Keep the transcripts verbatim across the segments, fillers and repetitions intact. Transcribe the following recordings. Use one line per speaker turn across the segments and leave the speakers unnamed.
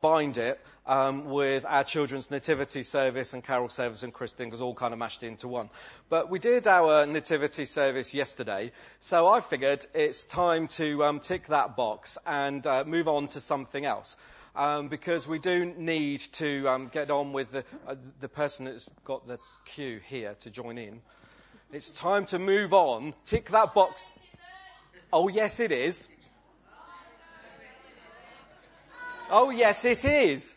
bind it um, with our children's nativity service and carol service and christening was all kind of mashed into one. But we did our nativity service yesterday, so I figured it's time to um, tick that box and uh, move on to something else. Um, because we do need to um, get on with the, uh, the person that's got the cue here to join in. It's time to move on. Tick that box. Oh, yes, it is. Oh, yes, it is.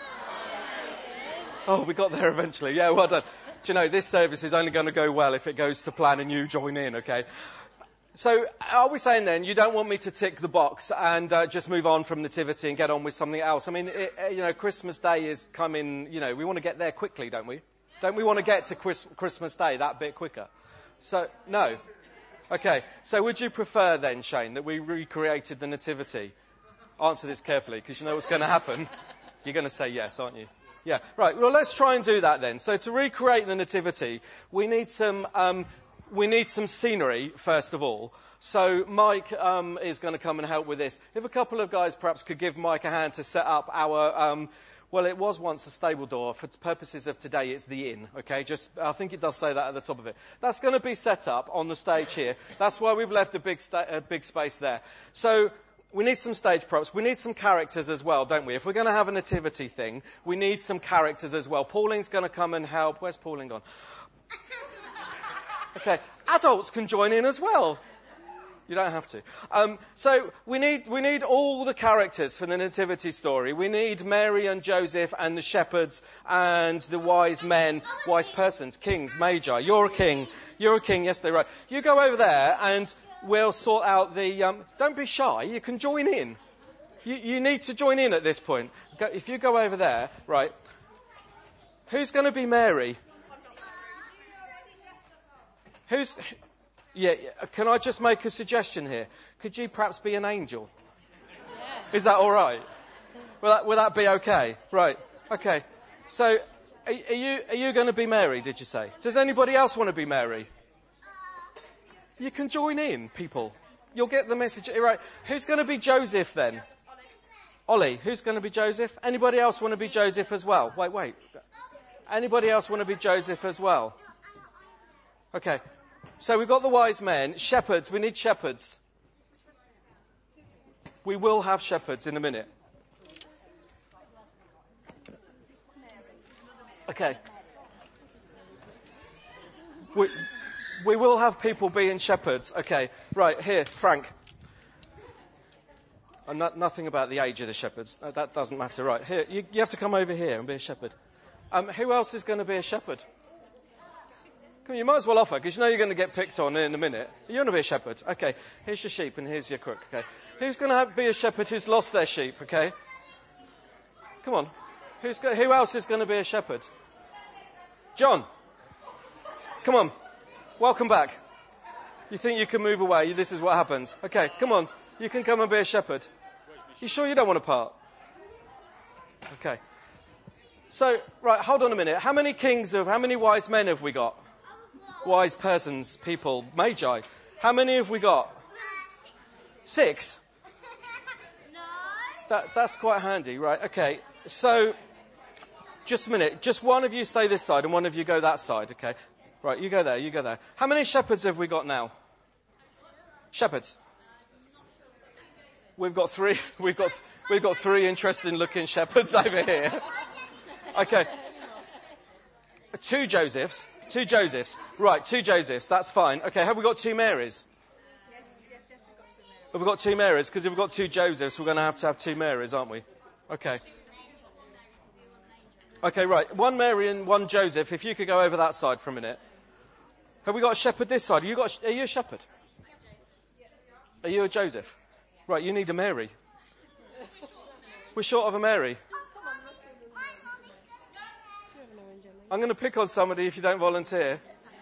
Oh, we got there eventually. Yeah, well done. Do you know, this service is only going to go well if it goes to plan and you join in, okay? So are we saying then you don't want me to tick the box and uh, just move on from nativity and get on with something else? I mean, it, you know, Christmas Day is coming, you know, we want to get there quickly, don't we? Don't we want to get to Chris, Christmas Day that bit quicker? So, no. Okay, so would you prefer then, Shane, that we recreated the nativity? Answer this carefully, because you know what's going to happen. You're going to say yes, aren't you? Yeah, right. Well, let's try and do that then. So to recreate the nativity, we need some... Um, We need some scenery, first of all. So Mike um, is going to come and help with this. If a couple of guys perhaps could give Mike a hand to set up our, um, well, it was once a stable door. For purposes of today, it's the inn, okay? Just, I think it does say that at the top of it. That's going to be set up on the stage here. That's why we've left a big, sta- a big space there. So we need some stage props. We need some characters as well, don't we? If we're going to have a nativity thing, we need some characters as well. Pauline's going to come and help. Where's Pauline gone? Okay, adults can join in as well. You don't have to. Um, so we need we need all the characters for the nativity story. We need Mary and Joseph and the shepherds and the wise men, wise persons, kings, magi. You're a king. You're a king. Yes, they're right. You go over there and we'll sort out the... Um, don't be shy. You can join in. You, you need to join in at this point. Go, if you go over there, right, who's going to be Mary? Who's, yeah, can I just make a suggestion here? Could you perhaps be an angel? Yeah. Is that all right? Will that, will that be okay? Right. Okay. So, are, are you are you going to be Mary, did you say? Does anybody else want to be Mary? You can join in, people. You'll get the message. Right. Who's going to be Joseph then? Ollie. Who's going to be Joseph? Anybody else want to be Joseph as well? Wait, wait. Anybody else want to be Joseph as well? Okay. So we've got the wise men. Shepherds. We need shepherds. We will have shepherds in a minute. Okay. We, we will have people being shepherds. Okay. Right. Here, Frank. I'm not, nothing about the age of the shepherds. No, that doesn't matter. Right. Here. You, you have to come over here and be a shepherd. Um, who else is going to be a shepherd? Come on, you might as well offer, because you know you're going to get picked on in a minute. You're going to be a shepherd. Okay, here's your sheep and here's your crook. Okay, who's going to have, be a shepherd who's lost their sheep? Okay, come on. Who's go, who else is going to be a shepherd? John, come on. Welcome back. You think you can move away? This is what happens. Okay, come on. You can come and be a shepherd. You sure you don't want to part? Okay. So, right, hold on a minute. How many kings of, how many wise men have we got? Wise persons, people, magi. How many have we got? Six? That, that's quite handy, right? Okay, so, just a minute. Just one of you stay this side and one of you go that side, okay? Right, you go there, you go there. How many shepherds have we got now? Shepherds. We've got three, we've got, we've got three interesting looking shepherds over here. Okay. Two Josephs. Two Josephs. Right, two Josephs. That's fine. Okay, have we got two Marys?
Yes, yes, definitely got two Marys.
Have we got two Marys? Because if we've got two Josephs, we're going to have to have two Marys, aren't we? Okay. Okay, right. One Mary and one Joseph. If you could go over that side for a minute. Have we got a shepherd this side? Have you got? A, are you a shepherd? Are you a Joseph? Right, you need a Mary. We're short of a Mary. I'm going to pick on somebody if you don't volunteer.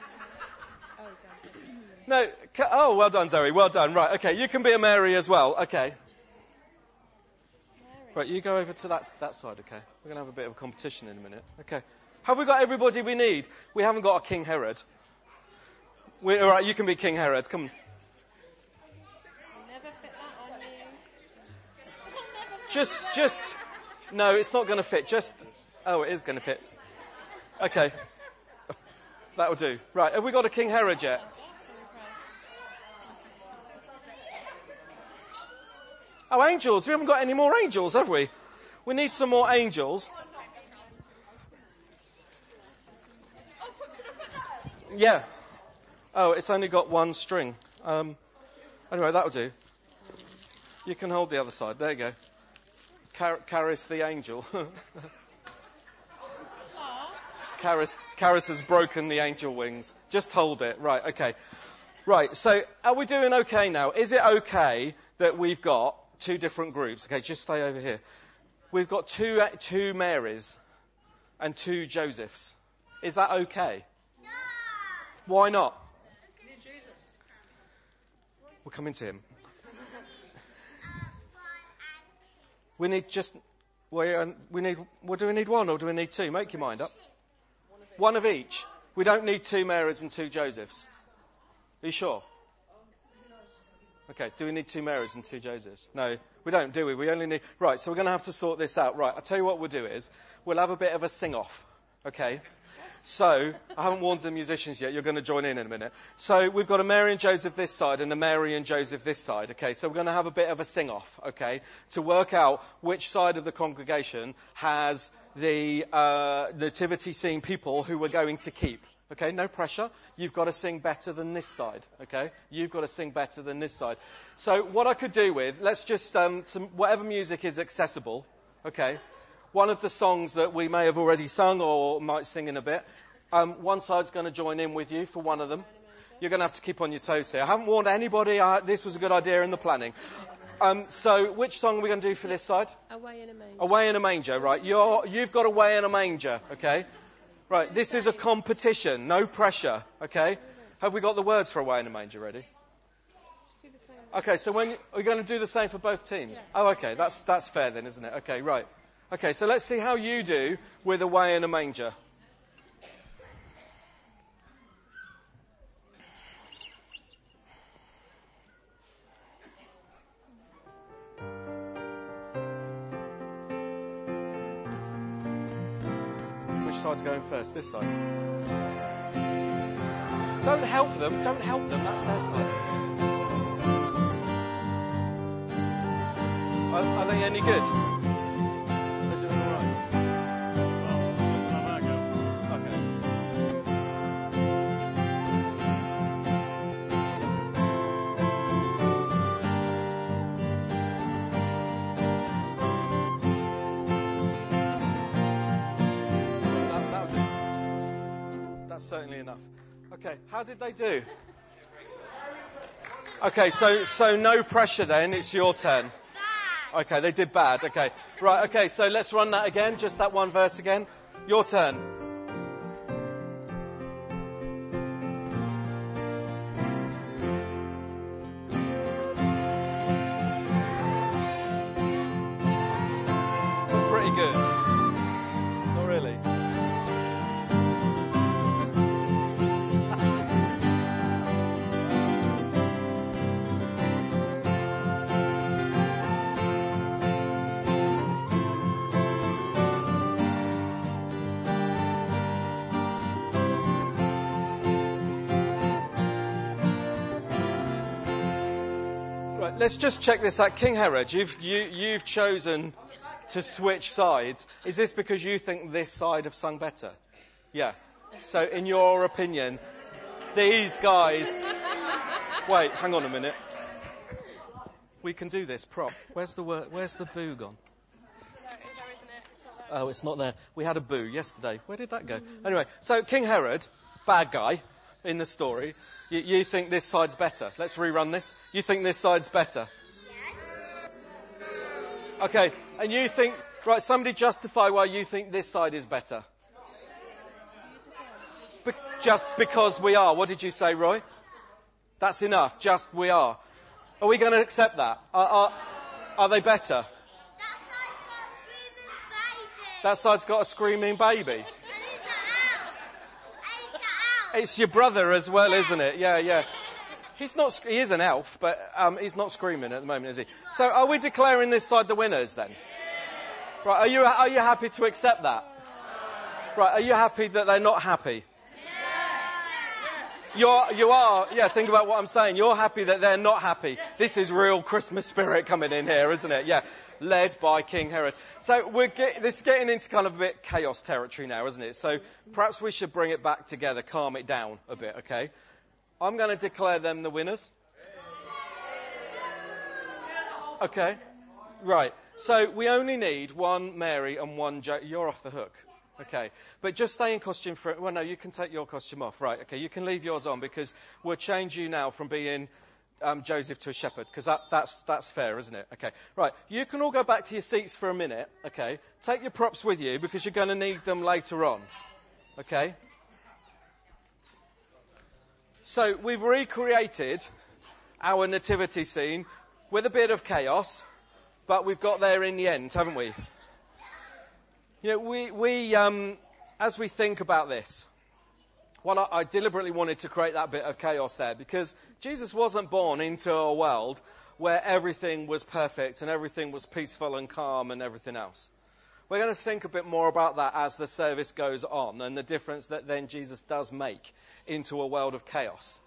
No, oh, well done, Zoe. Well done. Right, okay, you can be a Mary as well. Okay. Right, you go over to that, that side, okay? We're going to have a bit of a competition in a minute. Okay. Have we got everybody we need? We haven't got a King Herod. We, all right, you can be King Herod. Come on.
Never fit that on you.
Just, just, No, it's not going to fit. Just, oh, it is going to fit. Okay. That'll do. Right, have we got a King Herod yet? Oh, angels. We haven't got any more angels, have we? We need some more angels. Yeah. Oh, it's only got one string. Um, anyway, that'll do. You can hold the other side. There you go. Car- Caris the angel. Caris, Caris has broken the angel wings. Just hold it. Right, okay. Right, so are we doing okay now? Is it okay that we've got two different groups? Okay, just stay over here. We've got two two Marys and two Josephs. Is that okay? No. Why not? We're coming to him. We need just, we, we need, well, do we need one or do we need two? Make your mind up. One of each. We don't need two Marys and two Josephs. Are you sure? Okay, do we need two Marys and two Josephs? No, we don't, do we? We only need, right, so we're going to have to sort this out. Right, I'll tell you what we'll do is, we'll have a bit of a sing-off, okay? So, I haven't warned the musicians yet, you're going to join in in a minute. So, we've got a Mary and Joseph this side and a Mary and Joseph this side, okay? So, we're going to have a bit of a sing-off, okay? To work out which side of the congregation has the uh, nativity scene people who we're going to keep. Okay, no pressure. You've got to sing better than this side. Okay, you've got to sing better than this side. So what I could do with, let's just, um, some, whatever music is accessible. Okay, one of the songs that we may have already sung or might sing in a bit. Um, one side's going to join in with you for one of them. You're going to have to keep on your toes here. I haven't warned anybody. Uh, this was a good idea in the planning. Um, so which song are we going to do for this side?
Away in a manger.
Away in a manger, right? You're, you've got Away in a Manger. Okay. Right, this is a competition, no pressure, okay? Have we got the words for Away in a Manger ready? Okay, so when, are you going to do the same for both teams? Oh, okay, that's that's fair then, isn't it? Okay, right. Okay, so let's see how you do with Away in a Manger. Side's going first, this side. Don't help them, don't help them, that's their side. Are, are they any good? They're doing alright. Well, okay. That's certainly enough. Okay, how did they do? Okay, so so no pressure then, it's your turn. Okay, they did bad, okay. Right, okay, so let's run that again, just that one verse again. Your turn. Pretty good. Not really. Let's just check this out. King Herod, you've, you, you've chosen to switch sides. Is this because you think this side have sung better? Yeah. So in your opinion, these guys... Wait, hang on a minute. We can do this. Prop. Where's the word, where's the boo gone? Oh, it's not there. We had a boo yesterday. Where did that go? Anyway, so King Herod, bad guy in the story, you, you think this side's better. Let's rerun this. You think this side's better? Yes. Okay, and you think, right, somebody justify why you think this side is better. Be- just because we are. What did you say, Roy? That's enough. Just we are. Are we going to accept that? Are, are, are they better? That side's got a screaming baby. It's your brother as well, isn't it? Yeah, yeah. He's not. He is an elf, but um, he's not screaming at the moment, is he? So, are we declaring this side the winners then? Right, are you, are you happy to accept that? Right, are you happy that they're not happy? You're, you are, yeah, think about what I'm saying. You're happy that they're not happy. This is real Christmas spirit coming in here, isn't it? Yeah, led by King Herod. So we're get, this is getting into kind of a bit chaos territory now, isn't it? So perhaps we should bring it back together, calm it down a bit, okay? I'm going to declare them the winners. Okay, right. So we only need one Mary and one Jo. You're off the hook. Okay, but just stay in costume for, well no, you can take your costume off, right, okay, you can leave yours on because we'll change you now from being um, Joseph to a shepherd, because that, that's, that's fair, isn't it? Okay, right, you can all go back to your seats for a minute, okay, take your props with you because you're going to need them later on, okay? So we've recreated our nativity scene with a bit of chaos, but we've got there in the end, haven't we? You know, we, we um, as we think about this, well, I, I deliberately wanted to create that bit of chaos there because Jesus wasn't born into a world where everything was perfect and everything was peaceful and calm and everything else. We're going to think a bit more about that as the service goes on and the difference that then Jesus does make into a world of chaos.